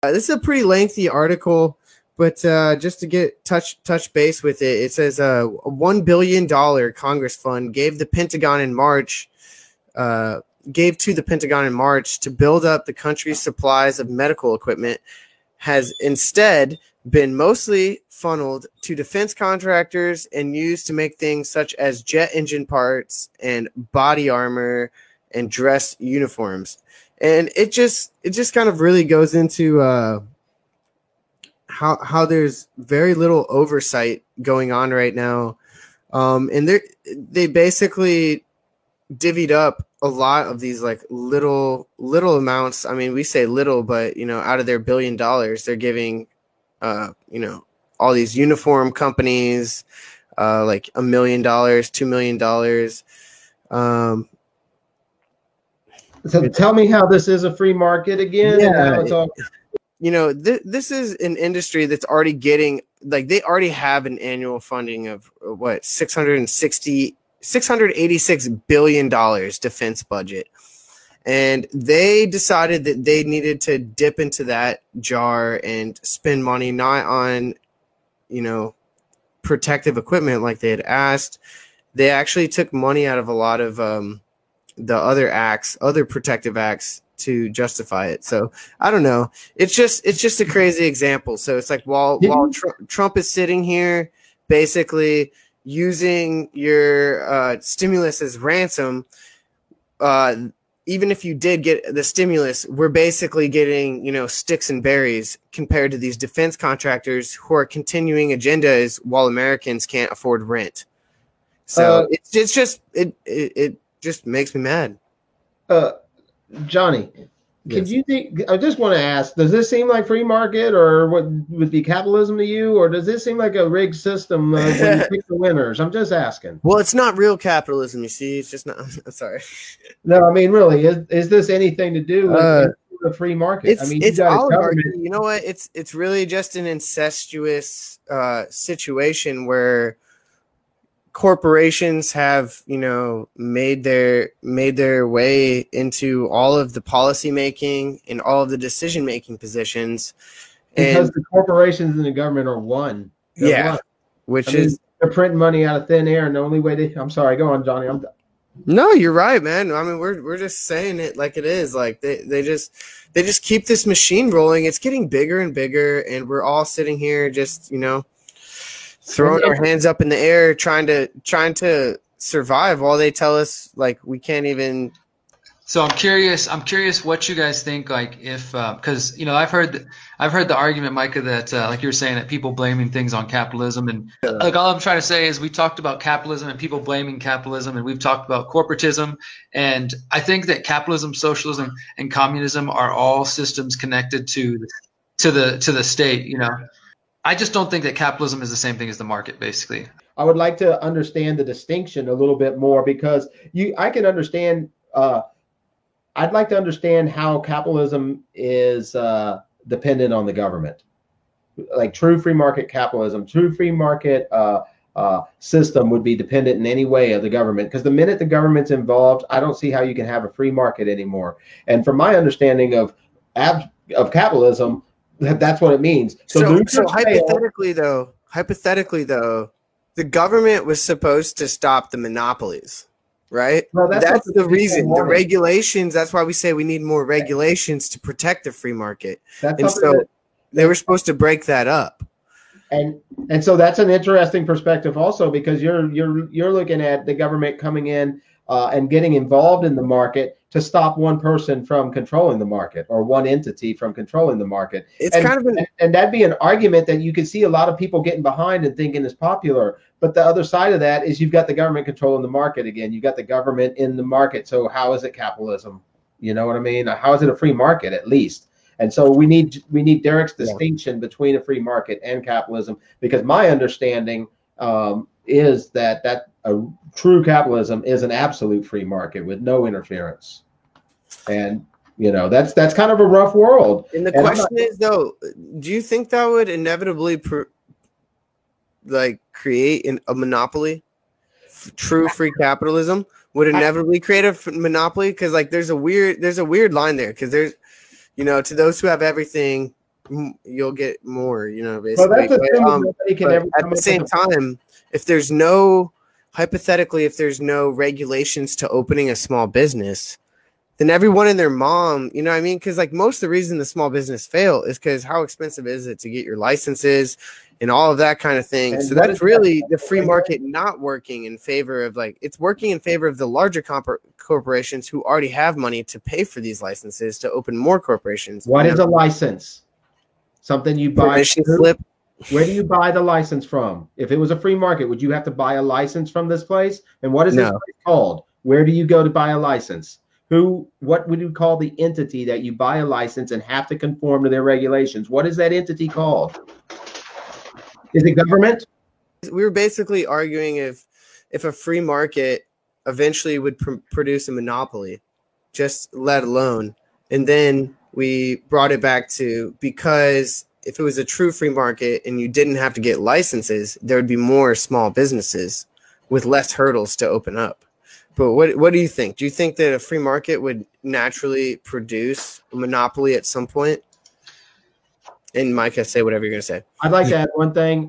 This is a pretty lengthy article, but just to get touch base with it, it says a $1 billion Congress fund gave to the Pentagon in March to build up the country's supplies of medical equipment has instead been mostly funneled to defense contractors and used to make things such as jet engine parts and body armor and dress uniforms. And it just kind of really goes into how there's very little oversight going on right now. And they basically divvied up a lot of these like little amounts. I mean, we say little, but out of their $1 billion, they're giving all these uniform companies like $1 million, $2 million. So tell me how this is a free market again. Yeah, this is an industry that's already getting, like, they already have an annual funding of what, $686 billion defense budget. And they decided that they needed to dip into that jar and spend money not on, protective equipment like they had asked. They actually took money out of a lot of the other protective acts to justify it. So I don't know. It's just a crazy example. So it's like while Trump is sitting here basically using your stimulus as ransom, even if you did get the stimulus, we're basically getting, sticks and berries compared to these defense contractors who are continuing agendas while Americans can't afford rent. So it just makes me mad. Johnny, yes. I just want to ask, does this seem like free market, or what would be capitalism to you, or does this seem like a rigged system when you pick the winners? I'm just asking. Well, it's not real capitalism, you see. It's just not. Sorry. No, I mean, really, is this anything to do with the free market? It's oligarchy. You know what? It's really just an incestuous situation where corporations have made their way into all of the policy making and all of the decision making positions, because the corporations and the government are one. They're printing money out of thin air, and the only way I'm sorry, go on, Johnny. No, you're right, man. I mean, we're just saying it like it is. Like they just keep this machine rolling. It's getting bigger and bigger, and we're all sitting here just throwing our hands up in the air, trying to survive while they tell us like we can't even. So I'm curious what you guys think, like if because I've heard the argument, Micah, that like you were saying, that people blaming things on capitalism, and like all I'm trying to say is we talked about capitalism and people blaming capitalism, and we've talked about corporatism, and I think that capitalism, socialism, and communism are all systems connected to the state. I just don't think that capitalism is the same thing as the market, basically. I would like to understand the distinction a little bit more, because I can understand. I'd like to understand how capitalism is dependent on the government, like true free market capitalism. True free market system would be dependent in any way of the government, because the minute the government's involved, I don't see how you can have a free market anymore. And from my understanding of capitalism, that's what it means. So hypothetically, though, the government was supposed to stop the monopolies, right? Well, that's the reason. The regulations. That's why we say we need more regulations to protect the free market. They were supposed to break that up. And so that's an interesting perspective also, because you're looking at the government coming in and getting involved in the market to stop one person from controlling the market, or one entity from controlling the market. And that'd be an argument that you could see a lot of people getting behind and thinking is popular. But the other side of that is you've got the government controlling the market again. You've got the government in the market. So how is it capitalism? You know what I mean? How is it a free market, at least? And so we need Derek's distinction between a free market and capitalism, because my understanding is that a true capitalism is an absolute free market with no interference. And that's kind of a rough world. And the question is, though, do you think that would inevitably create a monopoly? True free capitalism would inevitably create a monopoly, because there's a weird line there, because there's to those who have everything, you'll get more, you know, Well, basically. that's assuming nobody can ever At come the up same with a- time, if there's no, hypothetically, if there's no regulations to opening a small business, then everyone and their mom, you know what I mean? Because like most of the reason the small business fail is because how expensive is it to get your licenses and all of that kind of thing. And So what that's is really that? the free market not working in favor of, like, it's working in favor of the larger corporations who already have money to pay for these licenses to open more corporations. What you is know? a license? Something you buy. Permission slip? Where do you buy the license from? If it was a free market, would you have to buy a license from this place? And what is this No. place called? Where do you go to buy a license? What would you call the entity that you buy a license and have to conform to their regulations? What is that entity called? Is it government? We were basically arguing if a free market eventually would produce a monopoly, just let alone. And then we brought it back to, because if it was a true free market and you didn't have to get licenses, there would be more small businesses with less hurdles to open up. But what do you think? Do you think that a free market would naturally produce a monopoly at some point? And Micah, say whatever you're going to say. I'd like to add one thing.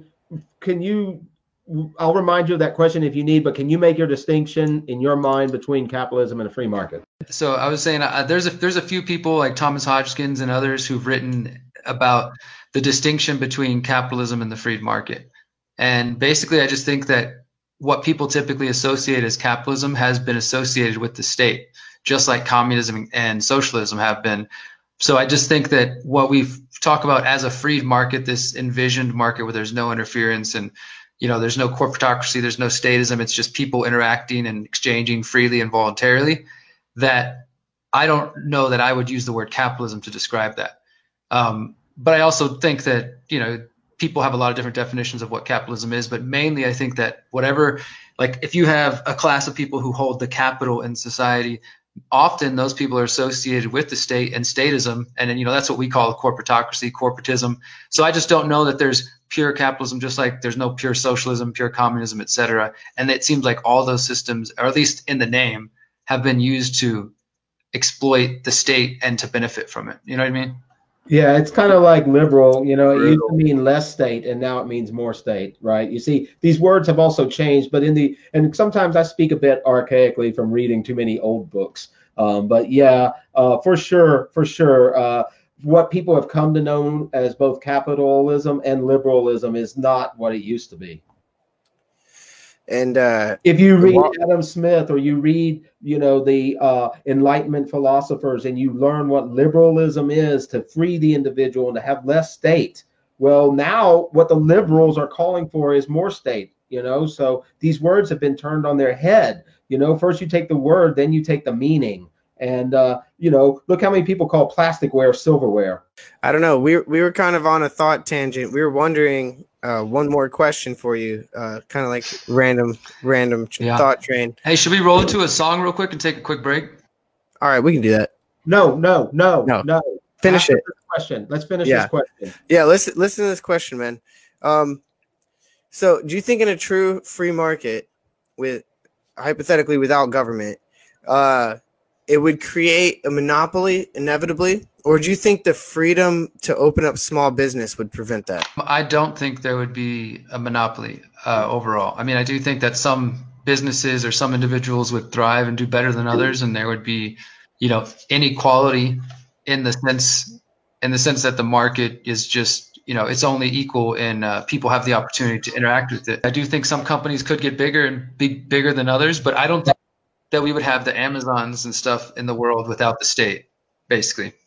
I'll remind you of that question if you need, but can you make your distinction in your mind between capitalism and a free market? So I was saying there's a few people like Thomas Hodgkins and others who've written about the distinction between capitalism and the free market. And basically, I just think that what people typically associate as capitalism has been associated with the state, just like communism and socialism have been. So I just think that what we've talked about as a free market, this envisioned market where there's no interference and, you know, there's no corporatocracy, there's no statism, it's just people interacting and exchanging freely and voluntarily, that I don't know that I would use the word capitalism to describe that. But I also think that, you know, people have a lot of different definitions of what capitalism is, but mainly I think that whatever, like if you have a class of people who hold the capital in society, often those people are associated with the state and statism. And then, you know, that's what we call corporatocracy, corporatism. So I just don't know that there's pure capitalism, just like there's no pure socialism, pure communism, et cetera. And it seems like all those systems, or at least in the name, have been used to exploit the state and to benefit from it. You know what I mean? Yeah, it's kind of like liberal. You know, it used to mean less state, and now it means more state, right? You see, these words have also changed, but and sometimes I speak a bit archaically from reading too many old books. But yeah, for sure, what people have come to know as both capitalism and liberalism is not what it used to be. And if you read Adam Smith, or you read, you know, the Enlightenment philosophers, and you learn what liberalism is, to free the individual and to have less state. Well, now what the liberals are calling for is more state, you know, so these words have been turned on their head. You know, first you take the word, then you take the meaning. And, you know, look how many people call plasticware silverware. I don't know. We were kind of on a thought tangent. We were wondering, one more question for you, kind of like random thought train. Hey, should we roll into a song real quick and take a quick break? All right, we can do that. No. Finish it. Question. Let's finish this question. Yeah, listen to this question, man. So do you think in a true free market, with hypothetically without government, it would create a monopoly inevitably? Or do you think the freedom to open up small business would prevent that? I don't think there would be a monopoly overall. I mean, I do think that some businesses or some individuals would thrive and do better than others, and there would be, you know, inequality in the sense that the market is just, you know, it's only equal and people have the opportunity to interact with it. I do think some companies could get bigger and be bigger than others, but I don't think that we would have the Amazons and stuff in the world without the state, basically.